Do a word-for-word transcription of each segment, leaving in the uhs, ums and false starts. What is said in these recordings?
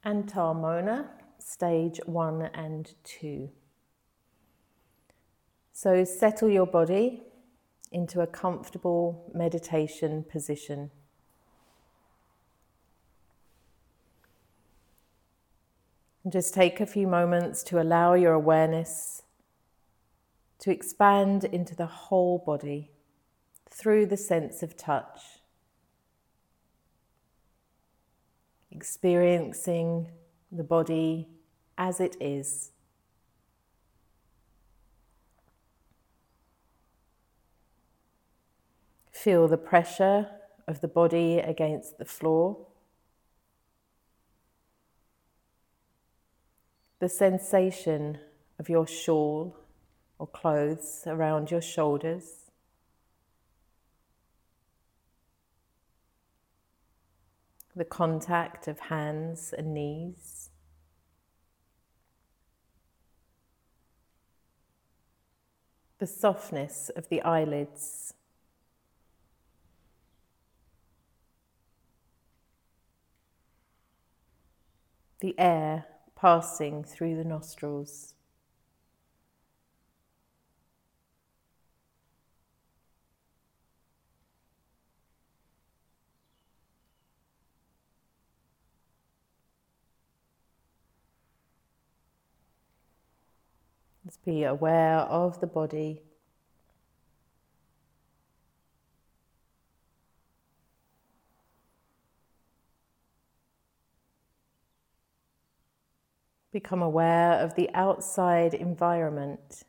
Antar Mona, stage one and two. So settle your body into a comfortable meditation position. And just take a few moments to allow your awareness to expand into the whole body through the sense of touch, experiencing the body as it is. Feel the pressure of the body against the floor, the sensation of your shawl or clothes around your shoulders, the contact of hands and knees, the softness of the eyelids, the air passing through the nostrils. Let's be aware of the body. Become aware of the outside environment.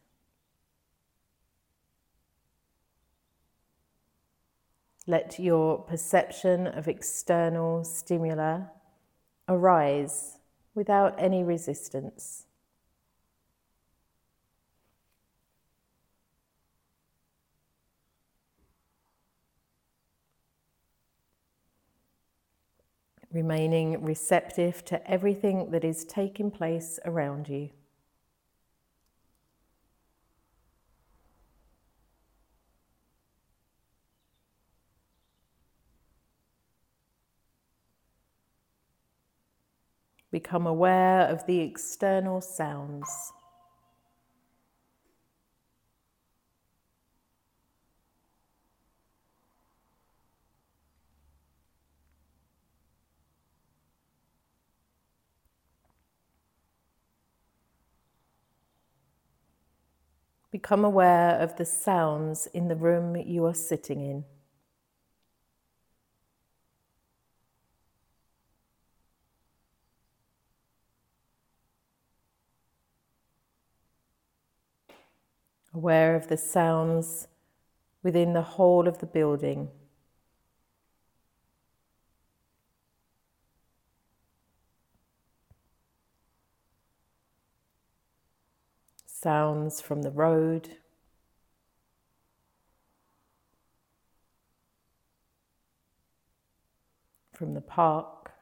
Let your perception of external stimuli arise without any resistance. Remaining receptive to everything that is taking place around you. Become aware of the external sounds. Become aware of the sounds in the room you are sitting in. Aware of the sounds within the whole of the building. Sounds from the road, from the park,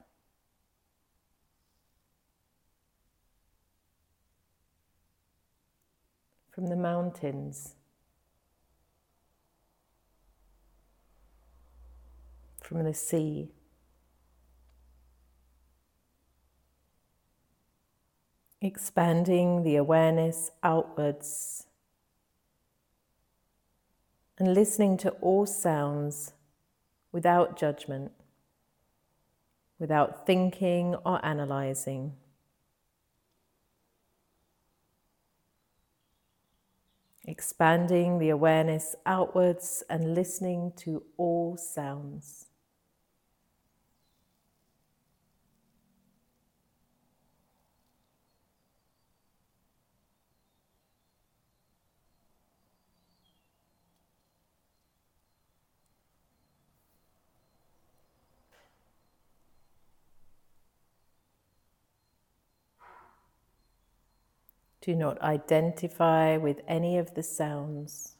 from the mountains, from the sea. Expanding the awareness outwards and listening to all sounds without judgment, without thinking or analyzing. Expanding the awareness outwards and listening to all sounds. Do not identify with any of the sounds.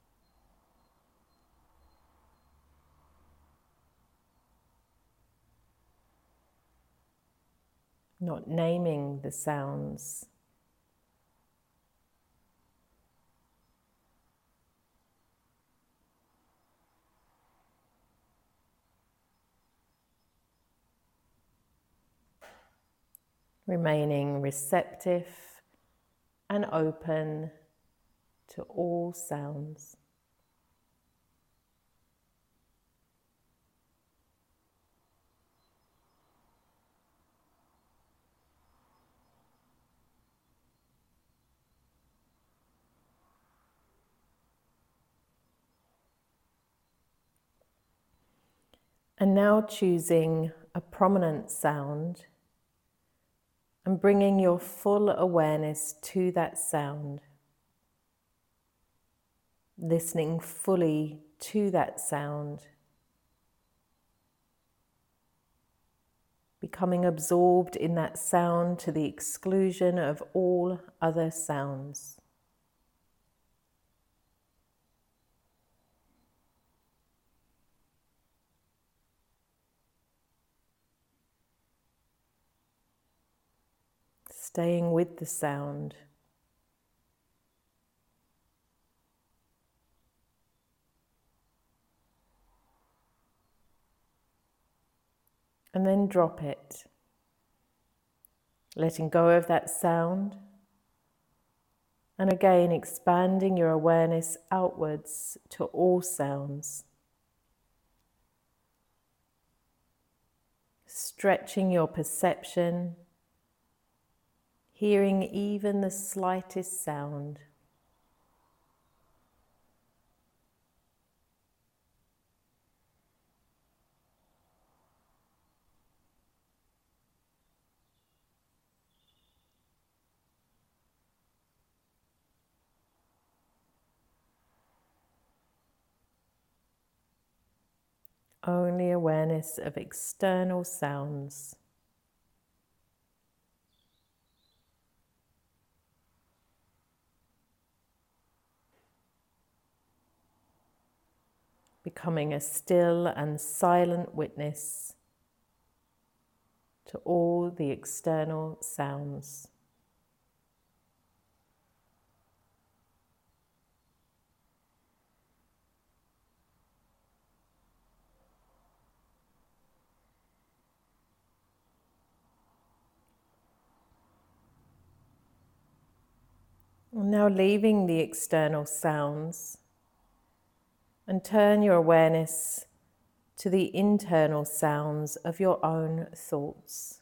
Not naming the sounds. remaining receptive and open to all sounds. And now choosing a prominent sound and bringing your full awareness to that sound, listening fully to that sound, becoming absorbed in that sound to the exclusion of all other sounds. Staying with the sound. And then drop it, letting go of that sound, and again expanding your awareness outwards to all sounds, stretching your perception, hearing even the slightest sound. Only awareness of external sounds. Becoming a still and silent witness to all the external sounds. And now leaving the external sounds, and turn your awareness to the internal sounds of your own thoughts.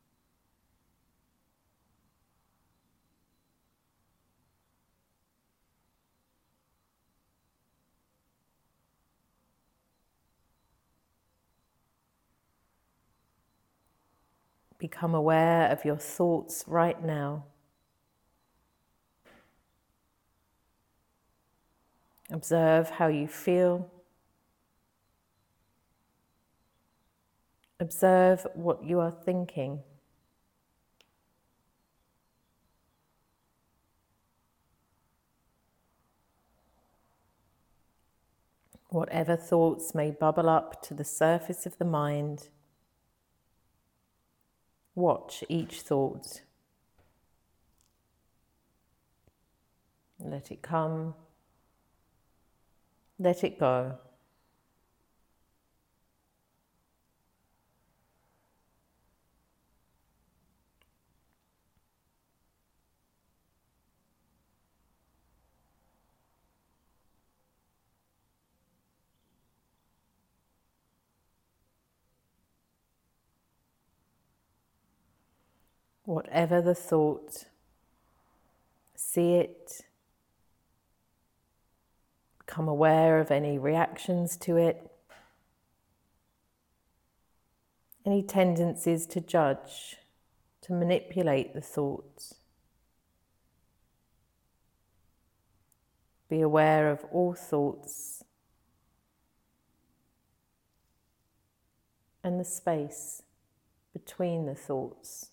Become aware of your thoughts right now. Observe how you feel. Observe what you are thinking. Whatever thoughts may bubble up to the surface of the mind, watch each thought. Let it come. Let it go. Whatever the thought, see it. Become aware of any reactions to it, any tendencies to judge, to manipulate the thoughts. Be aware of all thoughts and the space between the thoughts.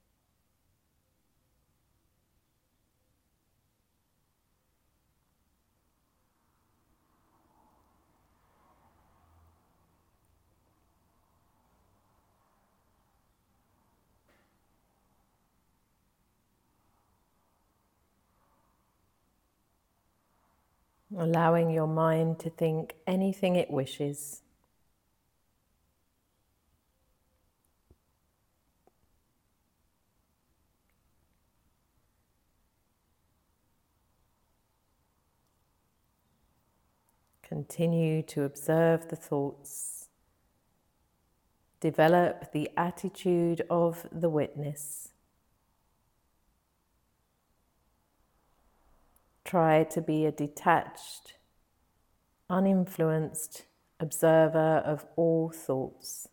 Allowing your mind to think anything it wishes. Continue to observe the thoughts. Develop the attitude of the witness. Try to be a detached, uninfluenced observer of all thoughts.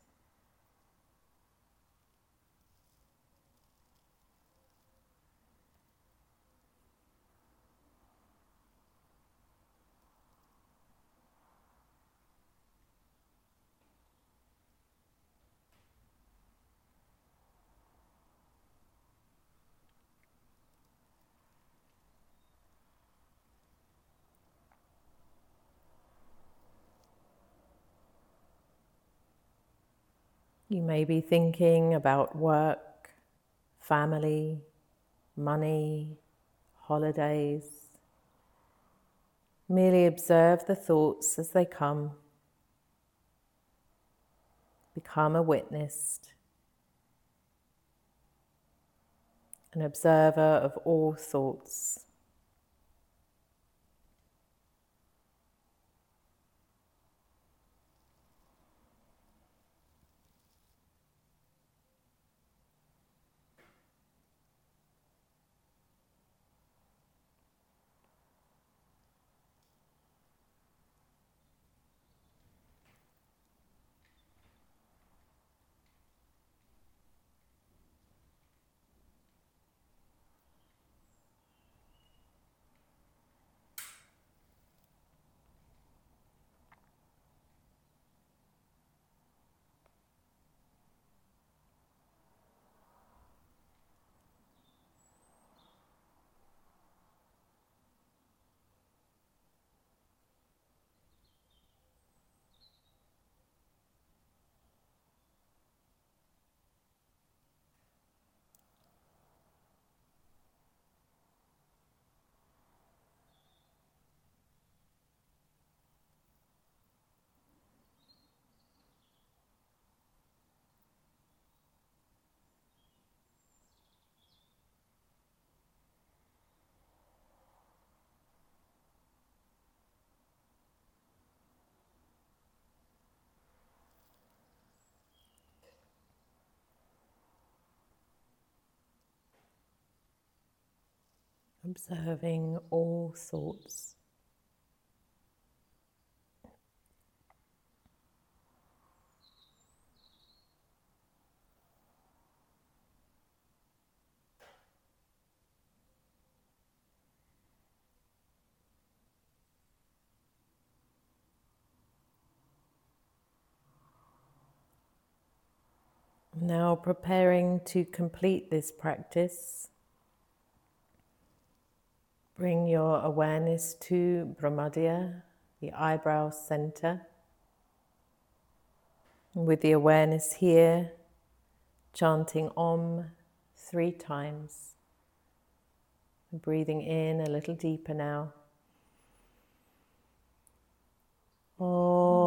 You may be thinking about work, family, money, holidays. Merely observe the thoughts as they come. Become a witness, an observer of all thoughts. Observing all thoughts. Now preparing to complete this practice, bring your awareness to Brahmadya, the eyebrow center. With the awareness here, chanting Om three times. Breathing in a little deeper now. Om.